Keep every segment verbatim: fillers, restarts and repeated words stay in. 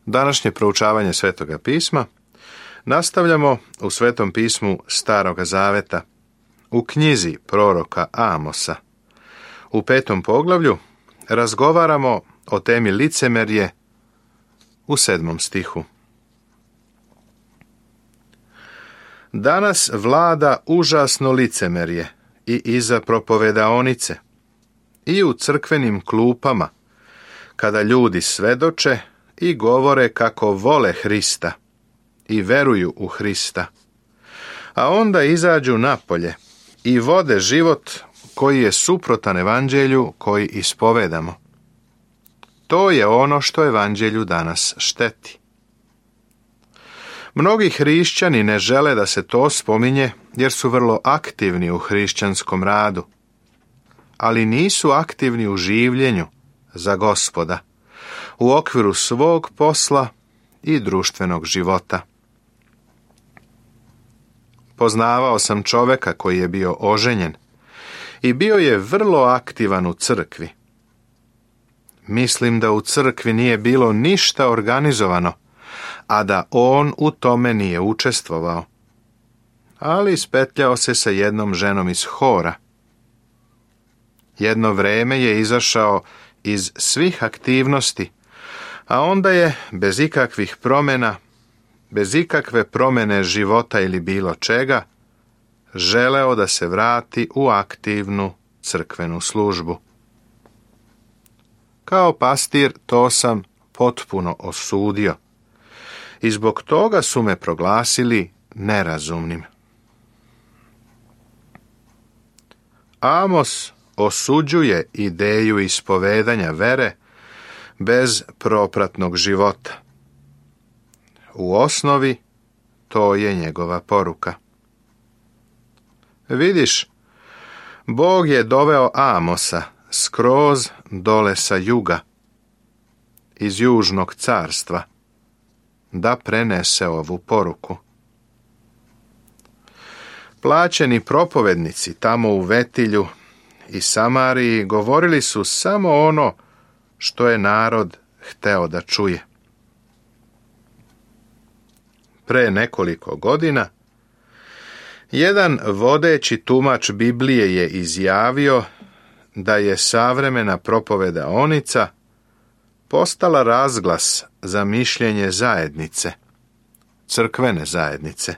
Današnje proučavanje Svetoga pisma nastavljamo u Svetom pismu Staroga zaveta, u knjizi proroka Amosa. U petom poglavlju razgovaramo o temi licemerje u sedmom stihu. Danas vlada užasno licemerje i iza propovedaonice, i u crkvenim klupama, kada ljudi svedoče i govore kako vole Hrista i veruju u Hrista, a onda izađu napolje i vode život koji je suprotan evanđelju koji ispovedamo. To je ono što evanđelju danas šteti. Mnogi hrišćani ne žele da se to spominje jer su vrlo aktivni u hrišćanskom radu, ali nisu aktivni u življenju za Gospoda, u okviru svog posla i društvenog života. Poznavao sam čoveka koji je bio oženjen i bio je vrlo aktivan u crkvi. Mislim da u crkvi nije bilo ništa organizovano, a da on u tome nije učestvovao. Ali spetljao se sa jednom ženom iz hora. Jedno vreme je izašao iz svih aktivnosti, a onda je bez ikakvih promjena, bez ikakve promjene života ili bilo čega, želeo da se vrati u aktivnu crkvenu službu. Kao pastir to sam potpuno osudio i zbog toga su me proglasili nerazumnim. Amos osuđuje ideju ispovedanja vere bez propratnog života. U osnovi to je njegova poruka. Vidiš, Bog je doveo Amosa skroz dole sa juga, iz južnog carstva, da prenese ovu poruku. Plaćeni propovednici tamo u Vetilju i Samariji govorili su samo ono što je narod hteo da čuje. Pre nekoliko godina jedan vodeći tumač Biblije je izjavio da je savremena propovedaonica postala razglas za mišljenje zajednice, crkvene zajednice.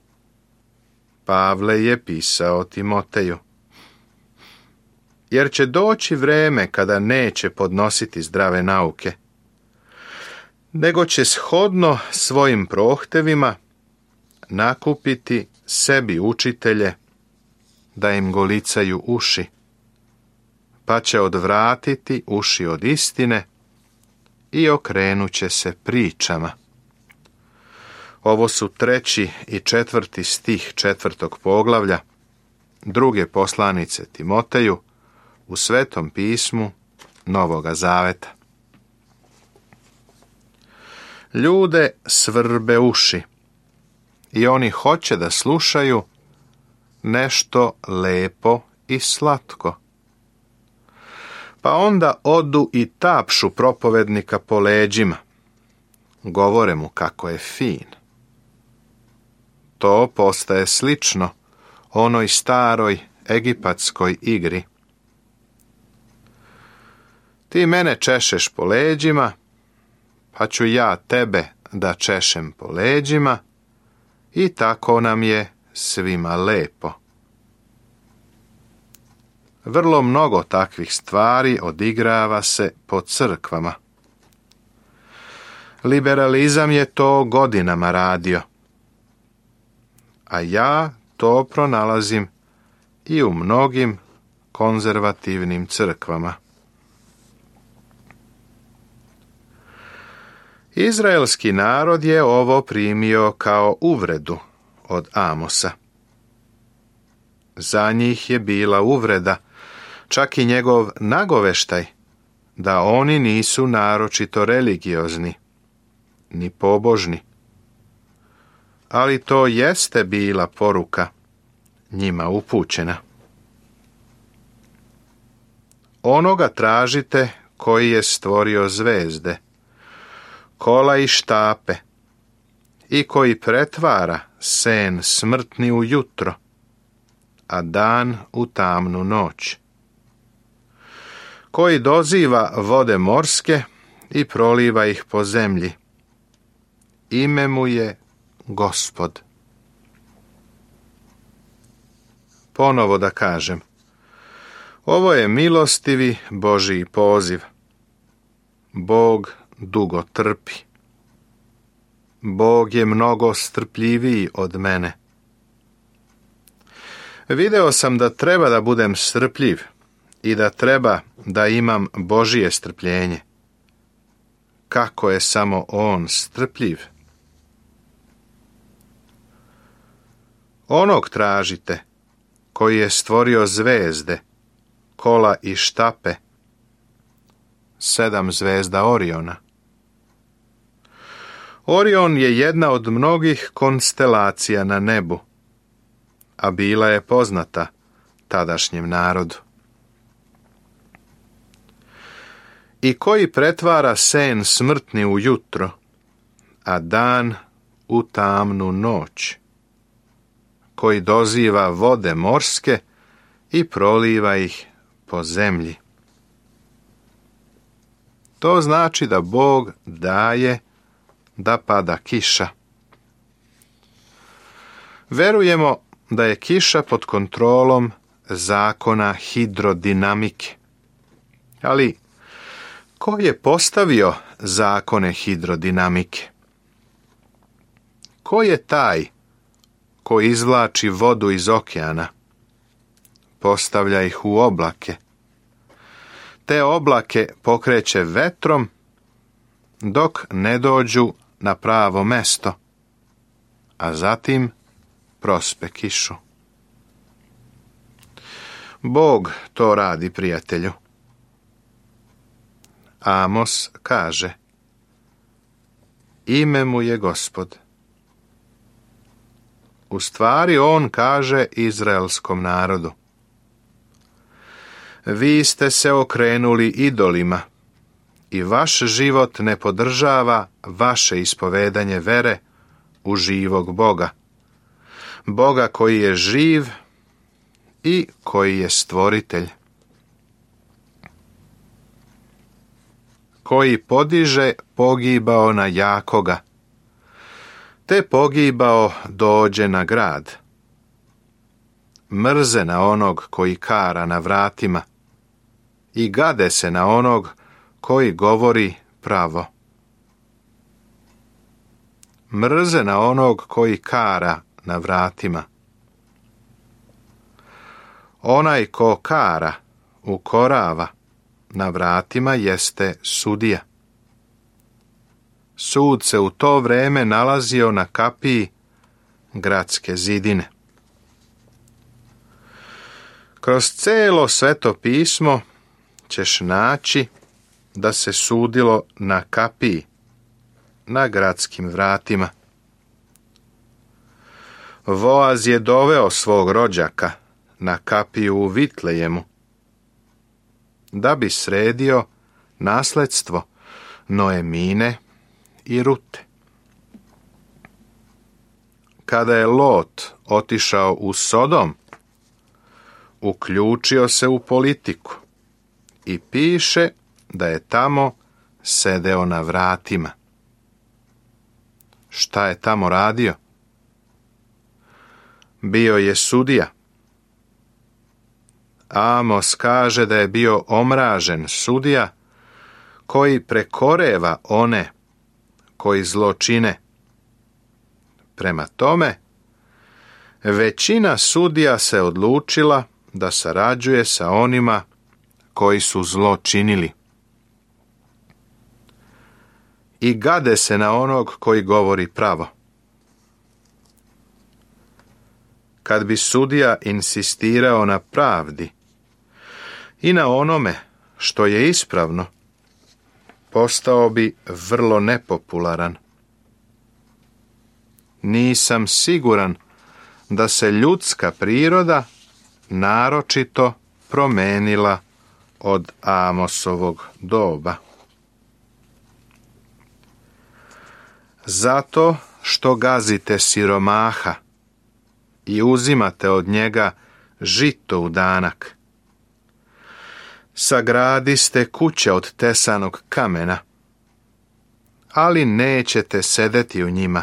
Pavle je pisao Timoteju: jer će doći vreme kada neće podnositi zdrave nauke, nego će shodno svojim prohtevima nakupiti sebi učitelje da im golicaju uši, pa će odvratiti uši od istine i okrenut će se pričama. Ovo su treći i četvrti stih četvrtog poglavlja druge poslanice Timoteju u Svetom pismu Novoga zaveta. Ljude svrbe uši i oni hoće da slušaju nešto lepo i slatko. Pa onda odu i tapšu propovednika po leđima, govore mu kako je fin. To postaje slično onoj staroj egipatskoj igri. Ti mene češeš po leđima, pa ću ja tebe da češem po leđima, i tako nam je svima lepo. Vrlo mnogo takvih stvari odigrava se po crkvama. Liberalizam je to godinama radio, a ja to pronalazim i u mnogim konzervativnim crkvama. Izraelski narod je ovo primio kao uvredu od Amosa. Za njih je bila uvreda, čak i njegov nagoveštaj, da oni nisu naročito religiozni, ni pobožni. Ali to jeste bila poruka njima upućena. Onoga tražite koji je stvorio zvezde, kola i štape, i koji pretvara sen smrtni u jutro, a dan u tamnu noć, koji doziva vode morske i proliva ih po zemlji. Ime mu je Gospod. Ponovo da kažem, ovo je milostivi Božji poziv. Bog dugo trpi. Bog je mnogo strpljiviji od mene. Video sam da treba da budem strpljiv i da treba da imam Božje strpljenje. Kako je samo On strpljiv. Onog tražite, koji je stvorio zvezde, kola i štape, sedam zvezda Oriona. Orion je jedna od mnogih konstelacija na nebu, a bila je poznata tadašnjem narodu. I koji pretvara sen smrtni u jutro, a dan u tamnu noć, koji doziva vode morske i proliva ih po zemlji. To znači da Bog daje da pada kiša. Verujemo da je kiša pod kontrolom zakona hidrodinamike. Ali ko je postavio zakone hidrodinamike? Ko je taj ko izvlači vodu iz okeana, postavlja ih u oblake, te oblake pokreće vetrom dok ne dođu na pravo mesto, a zatim prospe kišu? Bog to radi, prijatelju. Amos kaže, ime mu je Gospod. U stvari on kaže izraelskom narodu, vi ste se okrenuli idolima i vaš život ne podržava vaše ispovedanje vere u živog Boga, Boga koji je živ i koji je stvoritelj, koji podiže pogibao na jakoga, te pogibao dođe na grad. Mrze na onog koji kara na vratima i gade se na onog koji govori pravo. Mrze na onog koji kara na vratima. Onaj ko kara, ukorava na vratima jeste sudija. Sud se u to vreme nalazio na kapiji gradske zidine. Kroz celo Sveto pismo ćeš naći da se sudilo na kapiji, na gradskim vratima. Voaz je doveo svog rođaka na kapiju u Vitlejemu, da bi sredio nasledstvo Noemine i Rute. Kada je Lot otišao u Sodom, uključio se u politiku i piše da je tamo sedeo na vratima. Šta je tamo radio? Bio je sudija. Amos kaže da je bio omražen sudija koji prekoreva one koji zlo čine. Prema tome, većina sudija se odlučila da sarađuje sa onima koji su zlo činili. I gade se na onog koji govori pravo. Kad bi sudija insistirao na pravdi i na onome što je ispravno, postao bi vrlo nepopularan. Nisam siguran da se ljudska priroda naročito promenila od Amosovog doba. Zato što gazite siromaha i uzimate od njega žito u danak. Sagradiste kuće od tesanog kamena, ali nećete sedeti u njima.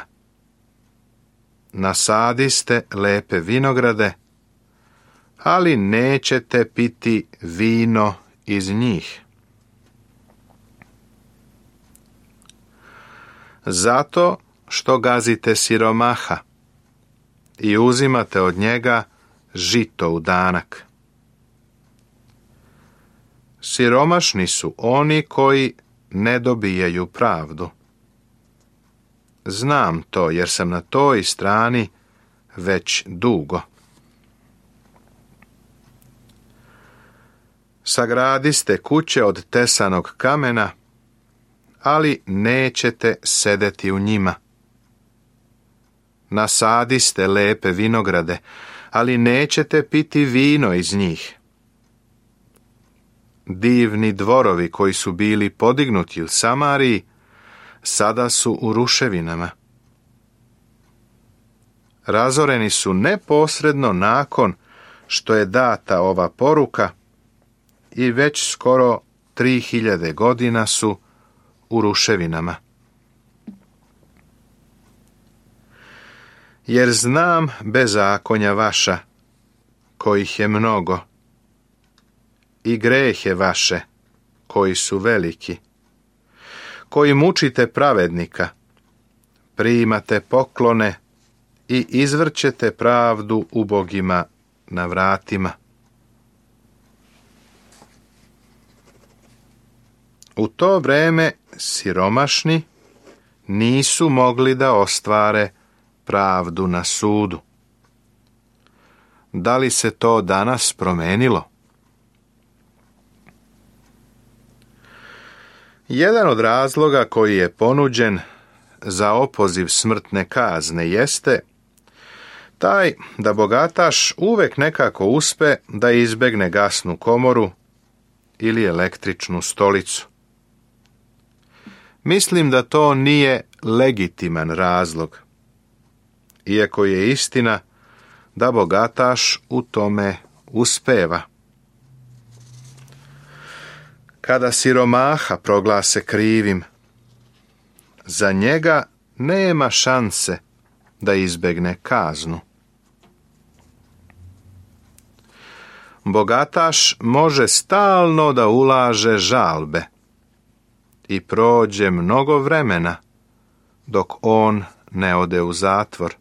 Nasadiste lepe vinograde, ali nećete piti vino iz njih. Zato što gazite siromaha i uzimate od njega žito u danak. Siromašni su oni koji ne dobijaju pravdu. Znam to jer sam na toj strani već dugo. Sagradiste kuće od tesanog kamena, ali nećete sedeti u njima. Nasadiste lepe vinograde, ali nećete piti vino iz njih. Divni dvorovi koji su bili podignuti u Samariji, sada su u ruševinama. Razoreni su neposredno nakon što je data ova poruka i već skoro tri hiljade godina su u ruševinama. Jer znam bezakonja vaša, kojih je mnogo, i grehe vaše, koji su veliki, koji mučite pravednika, primate poklone i izvrćete pravdu ubogima na vratima. U to vreme siromašni nisu mogli da ostvare pravdu na sudu. Da li se to danas promenilo? Jedan od razloga koji je ponuđen za opoziv smrtne kazne jeste taj da bogataš uvek nekako uspe da izbegne gasnu komoru ili električnu stolicu. Mislim da to nije legitiman razlog, iako je istina da bogataš u tome uspeva. Kada siromaha proglase krivim, za njega nema šanse da izbegne kaznu. Bogataš može stalno da ulaže žalbe i prođe mnogo vremena dok on ne ode u zatvor.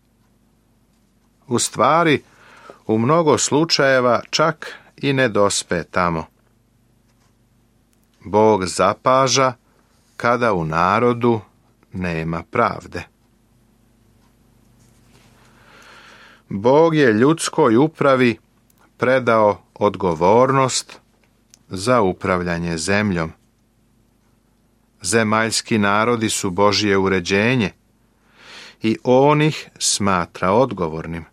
U stvari, u mnogo slučajeva čak i ne dospe tamo. Bog zapaža kada u narodu nema pravde. Bog je ljudskoj upravi predao odgovornost za upravljanje zemljom. Zemaljski narodi su Božje uređenje i on ih smatra odgovornim.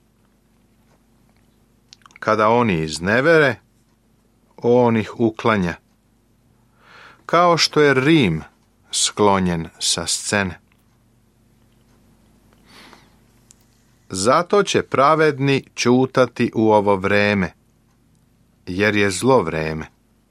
Kada oni iznevere, on ih uklanja, kao što je Rim sklonjen sa scene. Zato će pravedni ćutati u ovo vreme, jer je zlo vreme.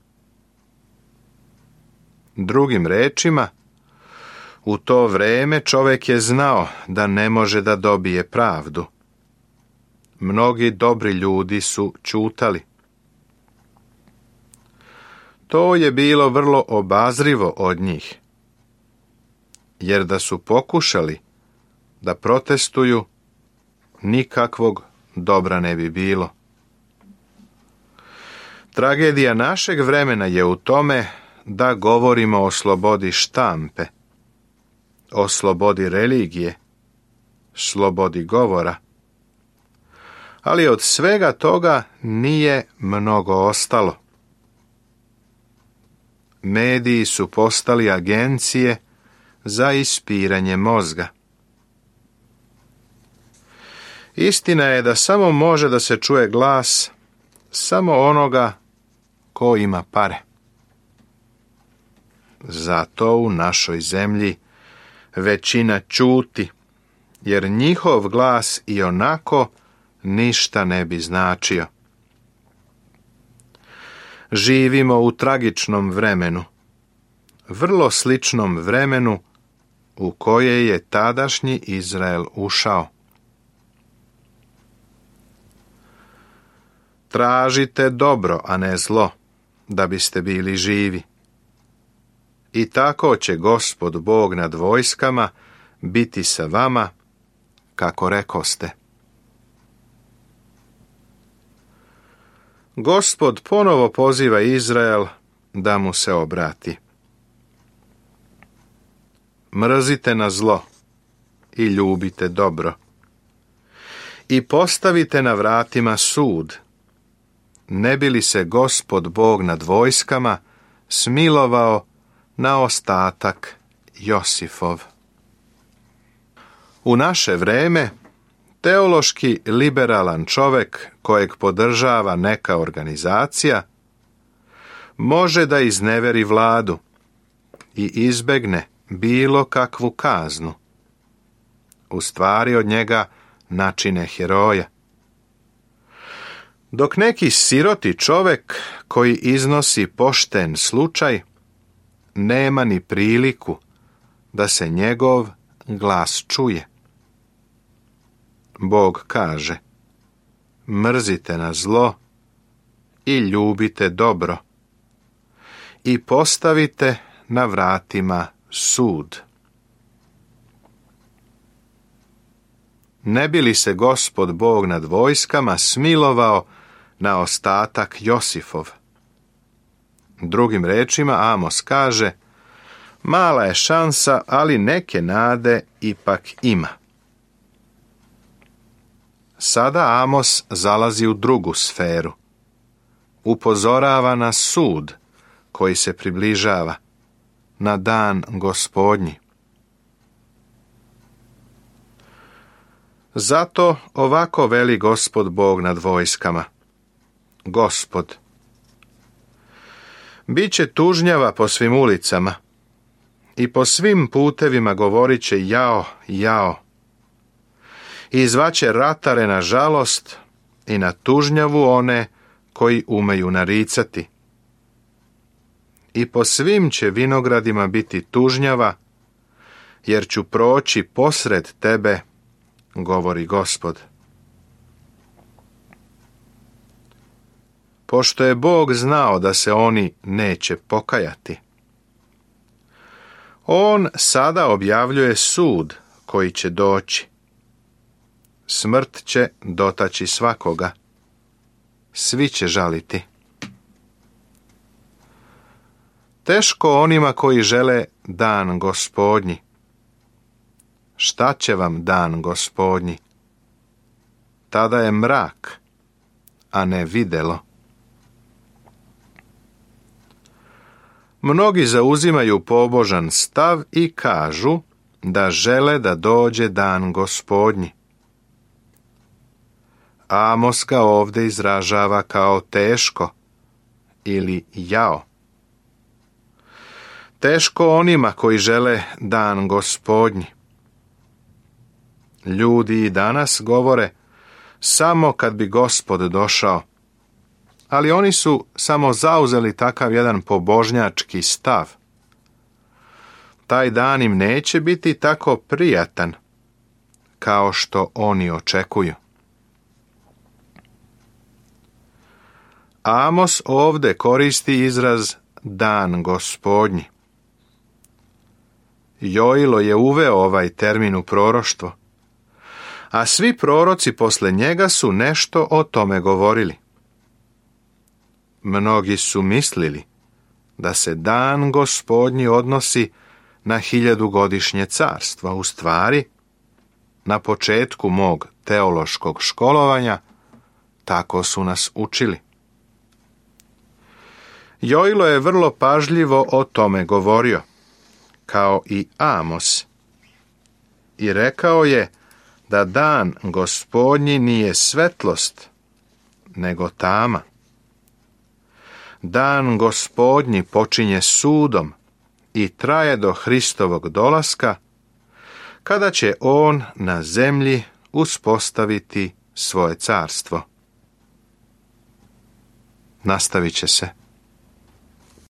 Drugim rečima, u to vreme čovjek je znao da ne može da dobije pravdu. Mnogi dobri ljudi su ćutali. To je bilo vrlo obazrivo od njih, jer da su pokušali da protestuju, nikakvog dobra ne bi bilo. Tragedija našeg vremena je u tome da govorimo o slobodi štampe, o slobodi religije, slobodi govora. Ali od svega toga nije mnogo ostalo. Mediji su postali agencije za ispiranje mozga. Istina je da samo može da se čuje glas samo onoga ko ima pare. Zato u našoj zemlji većina ćuti, jer njihov glas i onako ništa ne bi značio. Živimo u tragičnom vremenu, vrlo sličnom vremenu u koje je tadašnji Izrael ušao. Tražite dobro, a ne zlo, da biste bili živi. I tako će Gospod Bog nad vojskama biti sa vama, kako rekoste. Gospod ponovo poziva Izrael da mu se obrati. Mrzite na zlo i ljubite dobro. I postavite na vratima sud, ne bi li se Gospod Bog nad vojskama smilovao na ostatak Josifov. U naše vreme teološki liberalan čovjek kojeg podržava neka organizacija može da izneveri vladu i izbegne bilo kakvu kaznu. U stvari od njega načine heroja. Dok neki siroti čovjek koji iznosi pošten slučaj nema ni priliku da se njegov glas čuje. Bog kaže: mrzite na zlo i ljubite dobro i postavite na vratima sud. Ne bi li se Gospod Bog nad vojskama smilovao na ostatak Josifov? Drugim rečima, Amos kaže: mala je šansa, ali neke nade ipak ima. Sada Amos zalazi u drugu sferu. Upozorava na sud koji se približava, na dan Gospodnji. Zato ovako veli Gospod Bog nad vojskama: Gospod, biće tužnjava po svim ulicama i po svim putevima govorit će jao, jao. I zvaće ratare na žalost i na tužnjavu one koji umeju naricati. I po svim će vinogradima biti tužnjava, jer ću proći posred tebe, govori Gospod. Pošto je Bog znao da se oni neće pokajati, on sada objavljuje sud koji će doći. Smrt će dotaći svakoga. Svi će žaliti. Teško onima koji žele dan Gospodnji. Šta će vam dan Gospodnji? Tada je mrak, a ne videlo. Mnogi zauzimaju pobožan stav i kažu da žele da dođe dan Gospodnji. Amos ga ovdje izražava kao teško ili jao. Teško onima koji žele dan Gospodnji. Ljudi i danas govore samo kad bi Gospod došao, ali oni su samo zauzeli takav jedan pobožnjački stav. Taj dan im neće biti tako prijatan kao što oni očekuju. Amos ovdje koristi izraz dan Gospodnji. Joilo je uveo ovaj termin u proroštvo, a svi proroci posle njega su nešto o tome govorili. Mnogi su mislili da se dan Gospodnji odnosi na hiljadugodišnje carstvo. U stvari, na početku mog teološkog školovanja tako su nas učili. Joilo je vrlo pažljivo o tome govorio, kao i Amos, i rekao je da dan Gospodnji nije svetlost, nego tama. Dan Gospodnji počinje sudom i traje do Hristovog dolaska kada će on na zemlji uspostaviti svoje carstvo. Nastavit će se.